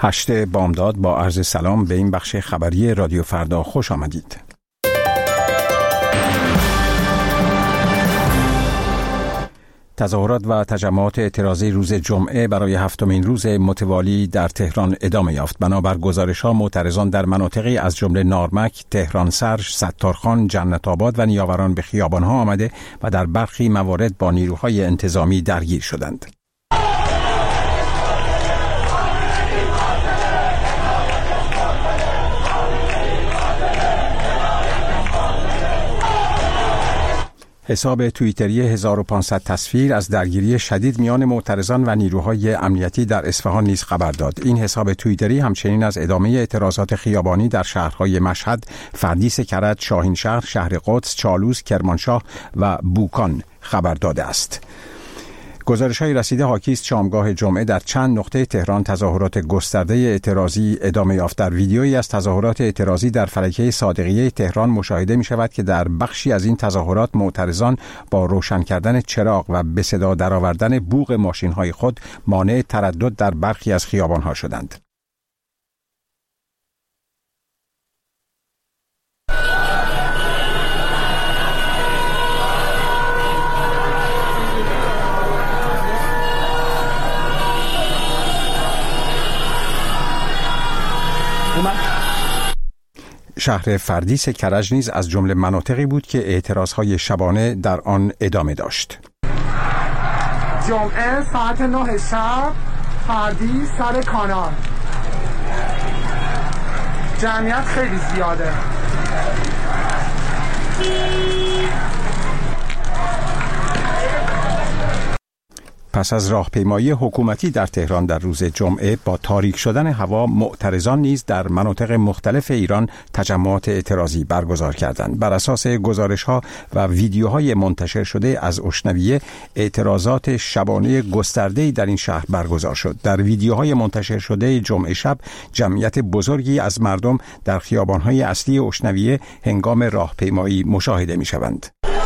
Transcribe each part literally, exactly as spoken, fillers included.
هشت بامداد با عرض سلام به این بخش خبری رادیو فردا خوش آمدید. تظاهرات و تجمعات اعتراضی روز جمعه برای هفتمین روز متوالی در تهران ادامه یافت. بنابر گزارش‌ها معترضان در مناطقی از جمله نارمک، تهران سر، ستارخان، جنت آباد و نیاوران به خیابان‌ها آمده و در برخی موارد با نیروهای انتظامی درگیر شدند. حساب توییتری هزار و پانصد تصویر از درگیری شدید میان معترضان و نیروهای امنیتی در اصفهان نیز خبر داد. این حساب توییتری همچنین از ادامه اعتراضات خیابانی در شهرهای مشهد، فردیس کرج، شاهینشهر، شهر قدس، چالوس، کرمانشاه و بوکان خبر داده است. گزارش‌های رسیده حاکی است شامگاه جمعه در چند نقطه تهران تظاهرات گسترده اعتراضی ادامه یافت. در ویدیویی از تظاهرات اعتراضی در فلکه صادقیه تهران مشاهده می‌شود که در بخشی از این تظاهرات معترضان با روشن کردن چراغ و به صدا درآوردن بوق ماشین‌های خود مانع تردد در برخی از خیابان‌ها شدند. شهر فردیس کرج نیز از جمله مناطقی بود که اعتراضهای شبانه در آن ادامه داشت. جمعه ساعت نه شب فردیس سر کانال جمعیت خیلی زیاده. پس از راهپیمایی حکومتی در تهران در روز جمعه با تاریک شدن هوا، معترضان نیز در مناطق مختلف ایران تجمعات اعتراضی برگزار کردند. بر اساس گزارش‌ها و ویدیوهای منتشر شده از اشنویه، اعتراضات شبانه گسترده‌ای در این شهر برگزار شد. در ویدیوهای منتشر شده جمعه شب، جمعیت بزرگی از مردم در خیابان‌های اصلی اشنویه هنگام راهپیمایی مشاهده می‌شوند.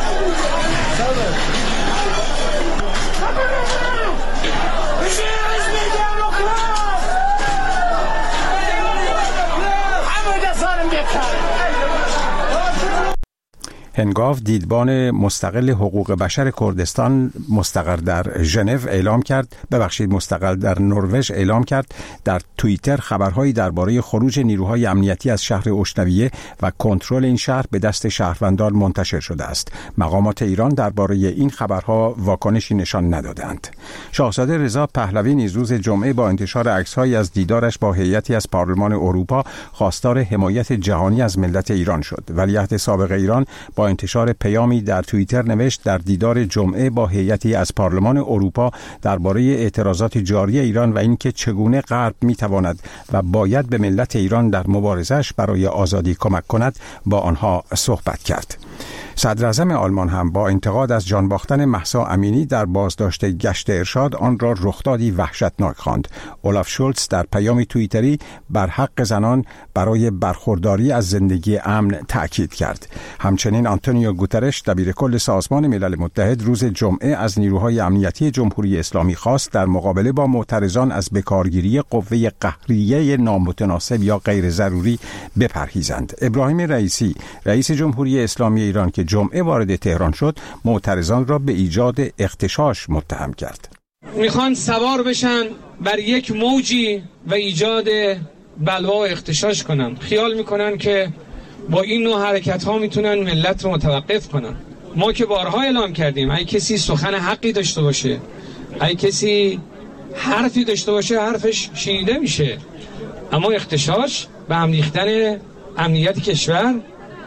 هنگاو دیدبان مستقل حقوق بشر کردستان مستقر در ژنو اعلام کرد ببخشید مستقل در نروژ اعلام کرد در توییتر خبرهایی درباره خروج نیروهای امنیتی از شهر اشنویه و کنترل این شهر به دست شهروندان منتشر شده است. مقامات ایران درباره این خبرها واکنشی نشان ندادند. شاهزاده رضا پهلوی نیز روز جمعه با انتشار عکس‌هایی از دیدارش با هیئتی از پارلمان اروپا خواستار حمایت جهانی از ملت ایران شد. ولیعهد سابق ایران با انتشار پیامی در توییتر نوشت در دیدار جمعه با هیئتی از پارلمان اروپا درباره اعتراضات جاری ایران و اینکه چگونه غرب میتواند و باید به ملت ایران در مبارزش برای آزادی کمک کند با آنها صحبت کرد. صدر اعظم آلمان هم با انتقاد از جان باختن مهسا امینی در بازداشت گشت ارشاد آن را رخدادی وحشتناک خواند. اولاف شولتز در پیامی توییتری بر حق زنان برای برخورداری از زندگی امن تأکید کرد. همچنین آنتونیو گوترش دبیر کل سازمان ملل متحد روز جمعه از نیروهای امنیتی جمهوری اسلامی خواست در مقابله با معترضان از بکارگیری قوه قهریه نامتناسب یا غیر ضروری بپرهیزند. ابراهیم رئیسی رئیس جمهوری اسلامی ایران که جمعه وارد تهران شد، معترضان را به ایجاد اغتشاش متهم کرد. میخوان سوار بشن بر یک موجی و ایجاد بلوا و اغتشاش کنن. خیال میکنن که با این نوع حرکت ها میتونن ملت رو متوقف کنن. ما که بارها اعلام کردیم اگه کسی سخن حقی داشته باشه، اگه کسی حرفی داشته باشه، حرفش شنیده میشه. اما اغتشاش به هم ریختن امنیت کشور،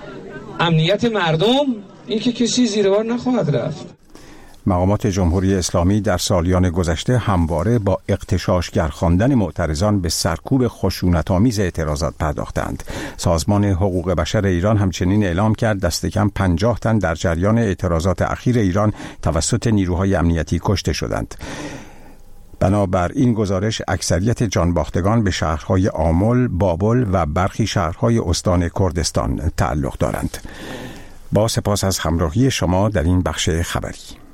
امنیت مردم، این که کسی زیر بار نخواهد رفت. مقامات جمهوری اسلامی در سالیان گذشته همواره با اغتشاشگر خواندن معترضان به سرکوب خشونت‌آمیز اعتراضات پرداختند. سازمان حقوق بشر ایران همچنین اعلام کرد دست کم پنجاه تن در جریان اعتراضات اخیر ایران توسط نیروهای امنیتی کشته شدند. بنابر این گزارش اکثریت جانباختگان به شهرهای آمل، بابل و برخی شهرهای استان کردستان تعلق دارند. با سپاس از همراهی شما در این بخش خبری.